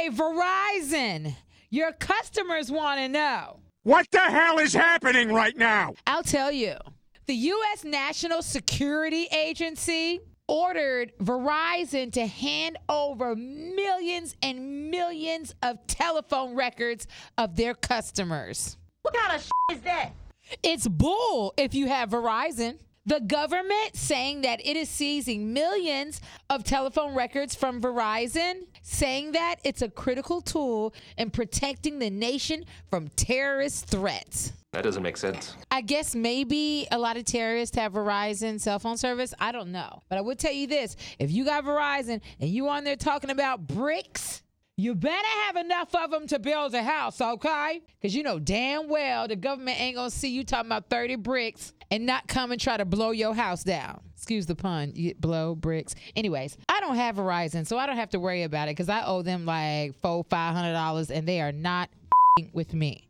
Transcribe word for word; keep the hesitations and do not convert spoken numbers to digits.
Verizon, your customers want to know. What the hell is happening right now? I'll tell you. The U S National Security Agency ordered Verizon to hand over millions and millions of telephone records of their customers. What kind of shit is that? It's bull if you have Verizon. The government saying that it is seizing millions of telephone records from Verizon, saying that it's a critical tool in protecting the nation from terrorist threats. That doesn't make sense. I guess maybe a lot of terrorists have Verizon cell phone service. I don't know. But I would tell you this. If you got Verizon and you on there talking about bricks, you better have enough of them to build a house, okay? Because you know damn well the government ain't going to see you talking about thirty bricks and not come and try to blow your house down. Excuse the pun. You blow bricks. Anyways, I don't have Verizon, so I don't have to worry about it because I owe them like four, five hundred dollars, and they are not with me.